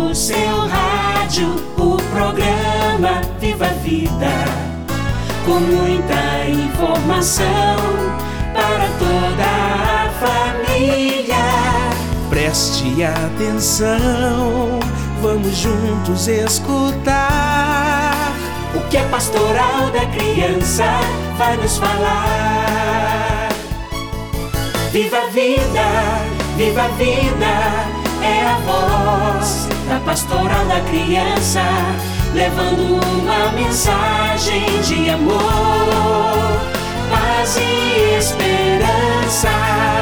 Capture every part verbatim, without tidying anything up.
no seu rádio o programa Viva a Vida, com muita informação para toda a família. Preste atenção, vamos juntos escutar o que a Pastoral da Criança vai nos falar. Viva a vida, viva a vida, é a voz da Pastoral da Criança, levando uma mensagem de amor, paz e esperança.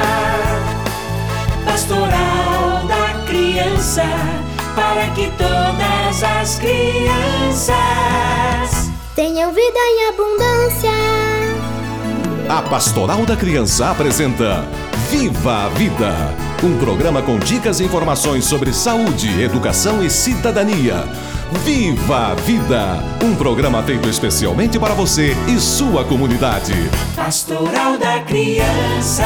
Pastoral da Criança, para que todas as crianças tenham vida em abundância. A Pastoral da Criança apresenta Viva a Vida, um programa com dicas e informações sobre saúde, educação e cidadania. Viva a Vida, um programa feito especialmente para você e sua comunidade. Pastoral da Criança.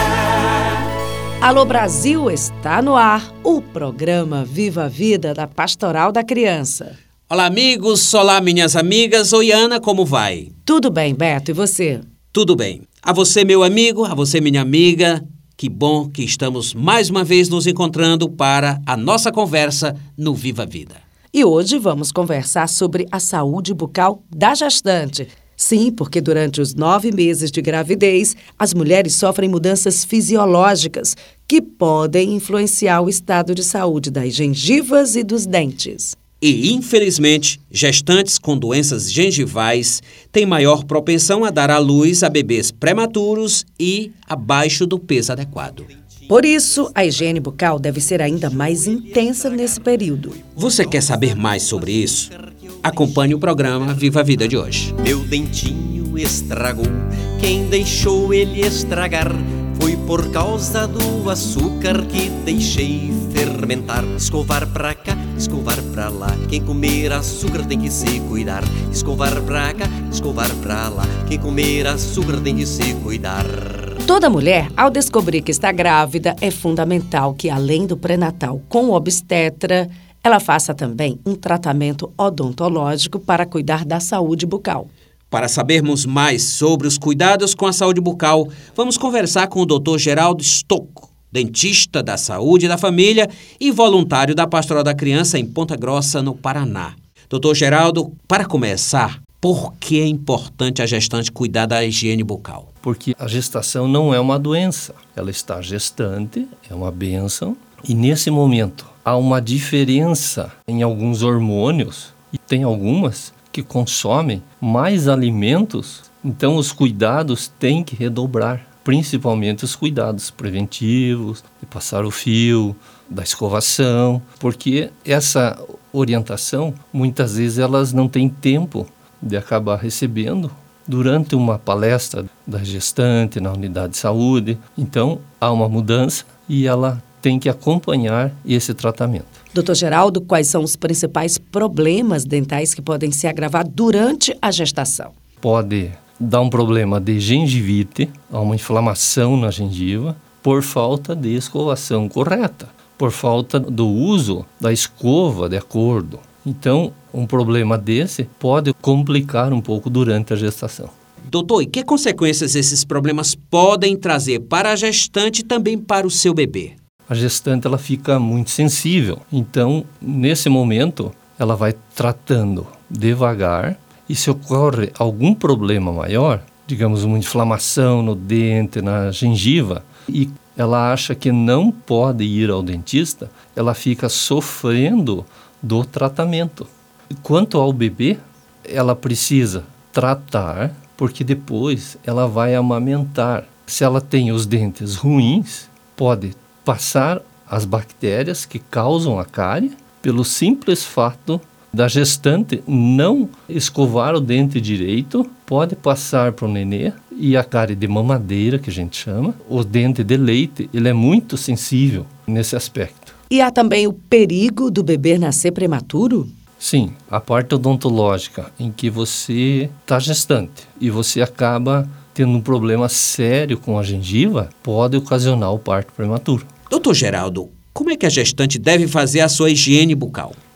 Alô Brasil, está no ar o programa Viva a Vida da Pastoral da Criança. Olá amigos, olá minhas amigas. Oi Ana, como vai? Tudo bem, Beto, e você? Tudo bem. A você, meu amigo, a você, minha amiga, que bom que estamos mais uma vez nos encontrando para a nossa conversa no Viva a Vida. E hoje vamos conversar sobre a saúde bucal da gestante. Sim, porque durante os nove meses de gravidez, as mulheres sofrem mudanças fisiológicas que podem influenciar o estado de saúde das gengivas e dos dentes. E, infelizmente, gestantes com doenças gengivais têm maior propensão a dar à luz a bebês prematuros e abaixo do peso adequado. Por isso, a higiene bucal deve ser ainda mais intensa nesse período. Você quer saber mais sobre isso? Acompanhe o programa Viva a Vida de hoje. Meu dentinho estragou, quem deixou ele estragar foi por causa do açúcar que deixei fermentar. Escovar pra cá, escovar pra lá, quem comer açúcar tem que se cuidar. Escovar pra cá, escovar pra lá, quem comer açúcar tem que se cuidar. Toda mulher, ao descobrir que está grávida, é fundamental que, além do pré-natal com o obstetra, ela faça também um tratamento odontológico para cuidar da saúde bucal. Para sabermos mais sobre os cuidados com a saúde bucal, vamos conversar com o doutor Geraldo Stocco, dentista da saúde da família e voluntário da Pastoral da Criança em Ponta Grossa, no Paraná. doutor Geraldo, para começar, por que é importante a gestante cuidar da higiene bucal? Porque a gestação não é uma doença, ela está gestante, é uma bênção, e nesse momento há uma diferença em alguns hormônios, e tem algumas que consomem mais alimentos, então os cuidados têm que redobrar, principalmente os cuidados preventivos, de passar o fio, da escovação, porque essa orientação, muitas vezes elas não têm tempo de acabar recebendo durante uma palestra da gestante na unidade de saúde. Então, há uma mudança e ela tem que acompanhar esse tratamento. doutor Geraldo, quais são os principais problemas dentais que podem se agravar durante a gestação? Pode dar um problema de gengivite, uma inflamação na gengiva, por falta de escovação correta, por falta do uso da escova de acordo. Então, um problema desse pode complicar um pouco durante a gestação. Doutor, e que consequências esses problemas podem trazer para a gestante e também para o seu bebê? A gestante ela fica muito sensível, então nesse momento ela vai tratando devagar e se ocorre algum problema maior, digamos uma inflamação no dente, na gengiva, e ela acha que não pode ir ao dentista, ela fica sofrendo do tratamento. Quanto ao bebê, ela precisa tratar, porque depois ela vai amamentar. Se ela tem os dentes ruins, pode passar as bactérias que causam a cárie pelo simples fato da gestante não escovar o dente direito, pode passar para o nenê, e a cárie de mamadeira, que a gente chama, o dente de leite, ele é muito sensível nesse aspecto. E há também o perigo do bebê nascer prematuro? Sim, a parte odontológica em que você está gestante e você acaba tendo um problema sério com a gengiva, pode ocasionar o parto prematuro. doutor Geraldo, como é que a gestante deve fazer a sua higiene bucal?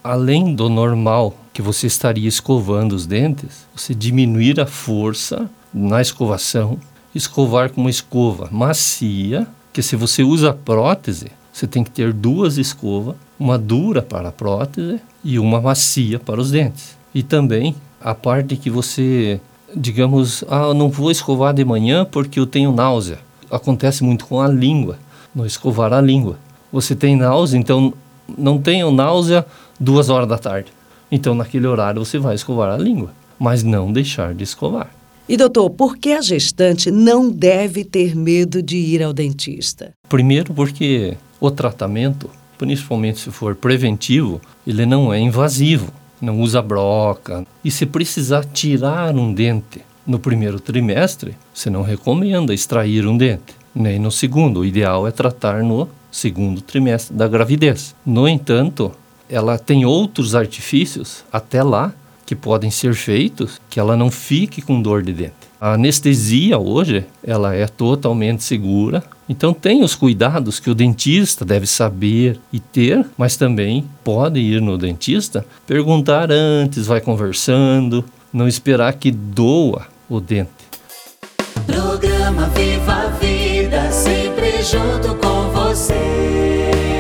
além do normal que você estaria escovando os dentes, você diminuir a força na escovação, escovar com uma escova macia, que se você usa prótese, você tem que ter duas escovas, uma dura para a prótese e uma macia para os dentes. E também a parte que você, digamos, ah, eu não vou escovar de manhã porque eu tenho náusea. Acontece muito com a língua, não escovar a língua. Você tem náusea, então não tenho náusea duas horas da tarde. Então naquele horário você vai escovar a língua, mas não deixar de escovar. E doutor, por que a gestante não deve ter medo de ir ao dentista? Primeiro porque o tratamento, principalmente se for preventivo, ele não é invasivo, não usa broca. E se precisar tirar um dente no primeiro trimestre, você não recomenda extrair um dente, nem no segundo. O ideal é tratar no segundo trimestre da gravidez. No entanto, ela tem outros artifícios até lá que podem ser feitos, que ela não fique com dor de dente. A anestesia hoje, ela é totalmente segura, então tem os cuidados que o dentista deve saber e ter, mas também pode ir no dentista, perguntar antes, vai conversando, não esperar que doa o dente. Programa Viva a Vida, sempre junto com você.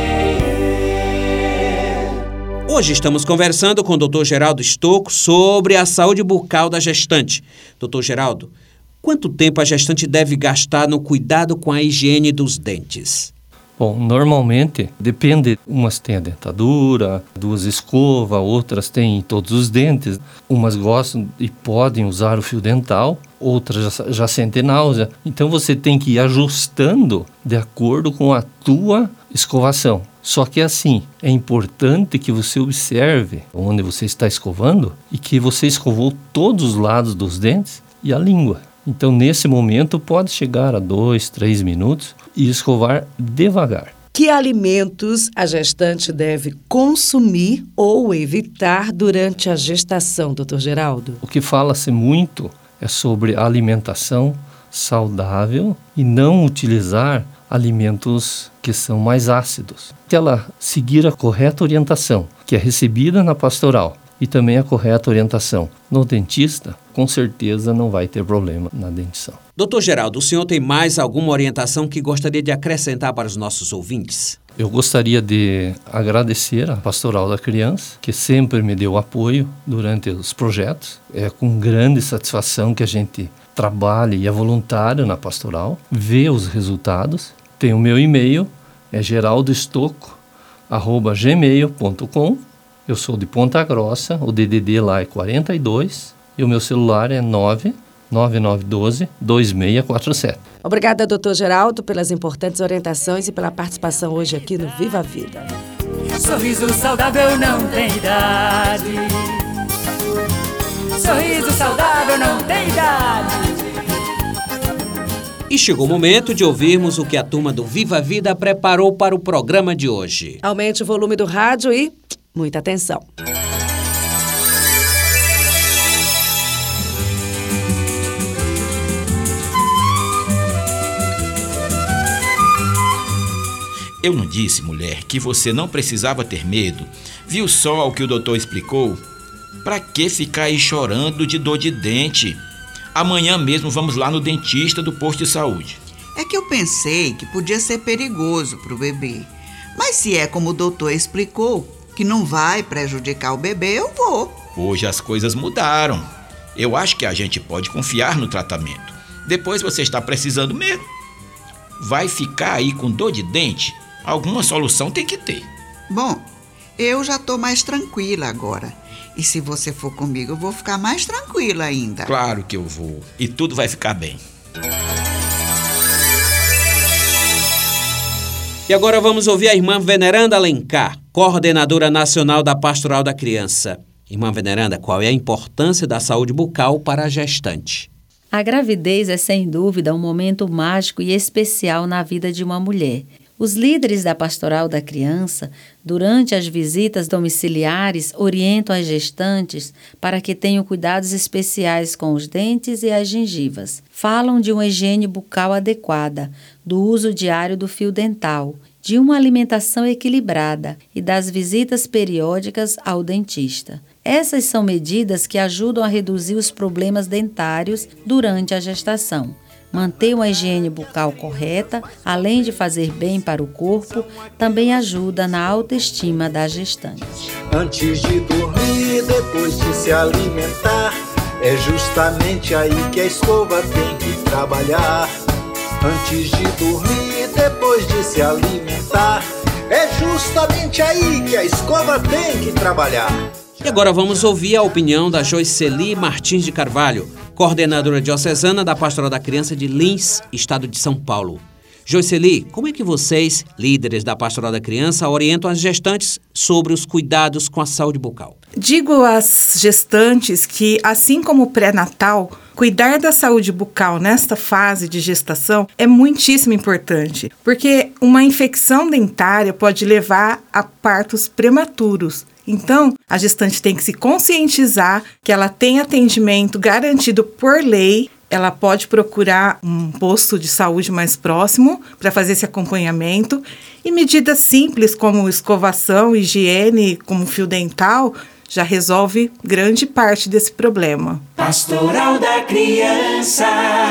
Hoje estamos conversando com o doutor Geraldo Stocco sobre a saúde bucal da gestante. doutor Geraldo, quanto tempo a gestante deve gastar no cuidado com a higiene dos dentes? Bom, normalmente depende, umas têm a dentadura, duas escovas, outras têm todos os dentes, umas gostam e podem usar o fio dental, outras já, já sentem náusea. Então você tem que ir ajustando de acordo com a tua escovação. Só que assim, é importante que você observe onde você está escovando e que você escovou todos os lados dos dentes e a língua. Então, nesse momento, pode chegar a dois, três minutos e escovar devagar. Que alimentos a gestante deve consumir ou evitar durante a gestação, doutor Geraldo? O que fala-se muito é sobre alimentação saudável e não utilizar alimentos que são mais ácidos. Se ela seguir a correta orientação, que é recebida na pastoral, e também a correta orientação no dentista, com certeza não vai ter problema na dentição. doutor Geraldo, o senhor tem mais alguma orientação que gostaria de acrescentar para os nossos ouvintes? Eu gostaria de agradecer à Pastoral da Criança, que sempre me deu apoio durante os projetos. É com grande satisfação que a gente trabalha e é voluntário na pastoral, vê os resultados. Tem o meu e-mail, é geraldo stocco arroba gmail ponto com. Eu sou de Ponta Grossa, o D D D lá é quarenta e dois e o meu celular é nove nove nove um dois dois seis quatro sete. Obrigada, doutor Geraldo, pelas importantes orientações e pela participação hoje aqui no Viva a Vida. Sorriso saudável não tem idade. Sorriso saudável não tem idade. E chegou o momento de ouvirmos o que a turma do Viva a Vida preparou para o programa de hoje. Aumente o volume do rádio e muita atenção. Eu não disse, mulher, que você não precisava ter medo? Viu só o que o doutor explicou? Pra que ficar aí chorando de dor de dente? Amanhã mesmo vamos lá no dentista do posto de saúde. É que eu pensei que podia ser perigoso pro bebê. Mas se é como o doutor explicou, que não vai prejudicar o bebê, eu vou. Hoje as coisas mudaram. Eu acho que a gente pode confiar no tratamento. Depois você está precisando mesmo. Vai ficar aí com dor de dente? Alguma solução tem que ter. Bom, eu já tô mais tranquila agora. E se você for comigo, eu vou ficar mais tranquila ainda. Claro que eu vou. E tudo vai ficar bem. E agora vamos ouvir a irmã Veneranda Alencar, coordenadora nacional da Pastoral da Criança. Irmã Veneranda, qual é a importância da saúde bucal para a gestante? A gravidez é, sem dúvida, um momento mágico e especial na vida de uma mulher. Os líderes da Pastoral da Criança, durante as visitas domiciliares, orientam as gestantes para que tenham cuidados especiais com os dentes e as gengivas. Falam de uma higiene bucal adequada, do uso diário do fio dental de uma alimentação equilibrada e das visitas periódicas ao dentista. Essas são medidas que ajudam a reduzir os problemas dentários durante a gestação. Manter uma higiene bucal correta, além de fazer bem para o corpo, também ajuda na autoestima da gestante. Antes de dormir, depois de se alimentar, é justamente aí que a escova tem que trabalhar. Antes de dormir, depois de se alimentar, é justamente aí que a escova tem que trabalhar. E agora vamos ouvir a opinião da Joicely Martins de Carvalho, coordenadora diocesana da Pastoral da Criança de Lins, estado de São Paulo. Joicely, como é que vocês, líderes da Pastoral da Criança, orientam as gestantes sobre os cuidados com a saúde bucal? Digo às gestantes que, assim como o pré-natal, cuidar da saúde bucal nesta fase de gestação é muitíssimo importante, porque uma infecção dentária pode levar a partos prematuros. Então, a gestante tem que se conscientizar que ela tem atendimento garantido por lei. Ela pode procurar um posto de saúde mais próximo para fazer esse acompanhamento. E medidas simples como escovação, higiene, como fio dental, já resolve grande parte desse problema. Pastoral da Criança.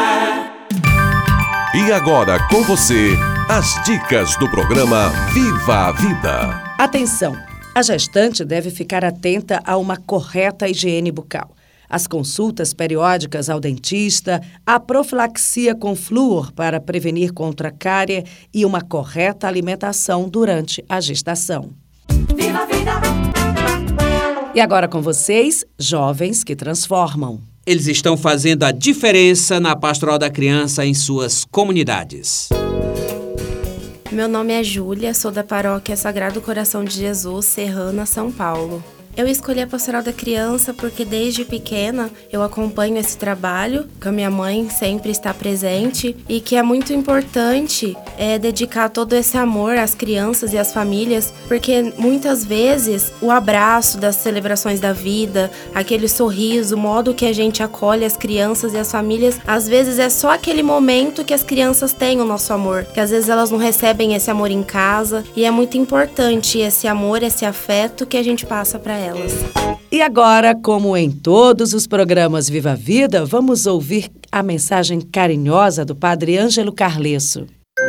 E agora com você, as dicas do programa Viva a Vida. Atenção! A gestante deve ficar atenta a uma correta higiene bucal. As consultas periódicas ao dentista, a profilaxia com flúor para prevenir contra a cárie e uma correta alimentação durante a gestação. Viva a vida! E agora com vocês, jovens que transformam. Eles estão fazendo a diferença na Pastoral da Criança em suas comunidades. Meu nome é Júlia, sou da paróquia Sagrado Coração de Jesus, Serrana, São Paulo. Eu escolhi a Pastoral da Criança porque desde pequena eu acompanho esse trabalho, que a minha mãe sempre está presente e que é muito importante é, dedicar todo esse amor às crianças e às famílias, porque muitas vezes o abraço das celebrações da vida, aquele sorriso, o modo que a gente acolhe as crianças e as famílias, às vezes é só aquele momento que as crianças têm o nosso amor, que às vezes elas não recebem esse amor em casa e é muito importante esse amor, esse afeto que a gente passa para elas. Elas. E agora, como em todos os programas Viva a Vida, vamos ouvir a mensagem carinhosa do Padre Ângelo Carlesso.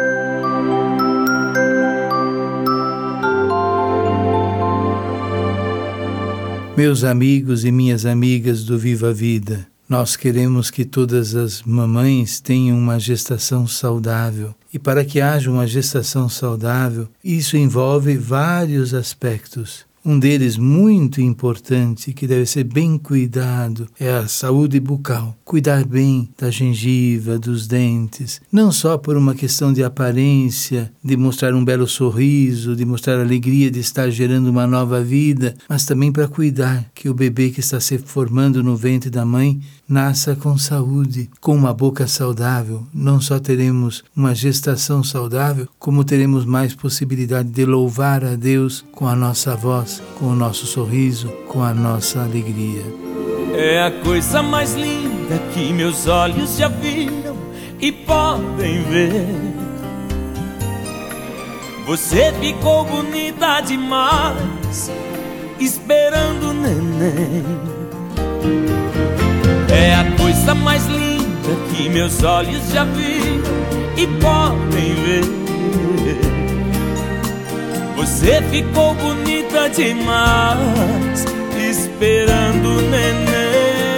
Meus amigos e minhas amigas do Viva a Vida, nós queremos que todas as mamães tenham uma gestação saudável. E para que haja uma gestação saudável, isso envolve vários aspectos. Um deles muito importante, que deve ser bem cuidado, é a saúde bucal. Cuidar bem da gengiva, dos dentes, não só por uma questão de aparência, de mostrar um belo sorriso, de mostrar a alegria de estar gerando uma nova vida, mas também para cuidar que o bebê que está se formando no ventre da mãe nasça com saúde, com uma boca saudável. Não só teremos uma gestação saudável, como teremos mais possibilidade de louvar a Deus com a nossa voz, com o nosso sorriso, com a nossa alegria. É a coisa mais linda que meus olhos já viram e podem ver. Você ficou bonita demais, esperando o neném. É a coisa mais linda que meus olhos já viram e podem ver. Você ficou bonita demais, esperando o neném.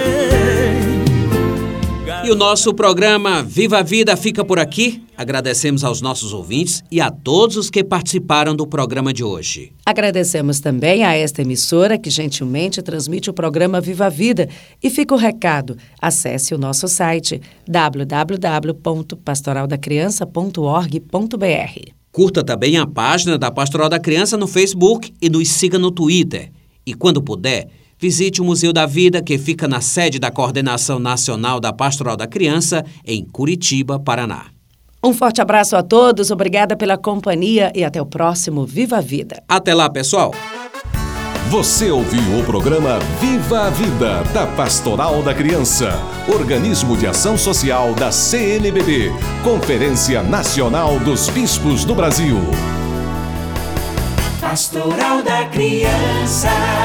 E o nosso programa Viva a Vida fica por aqui. Agradecemos aos nossos ouvintes e a todos os que participaram do programa de hoje. Agradecemos também a esta emissora que gentilmente transmite o programa Viva a Vida. E fica o recado, acesse o nosso site w w w ponto pastoral da criança ponto org ponto b r. Curta também a página da Pastoral da Criança no Facebook e nos siga no Twitter. E quando puder, visite o Museu da Vida, que fica na sede da Coordenação Nacional da Pastoral da Criança, em Curitiba, Paraná. Um forte abraço a todos, obrigada pela companhia e até o próximo Viva a Vida. Até lá, pessoal! Você ouviu o programa Viva a Vida, da Pastoral da Criança, organismo de ação social da C N B B, Conferência Nacional dos Bispos do Brasil. Pastoral da Criança.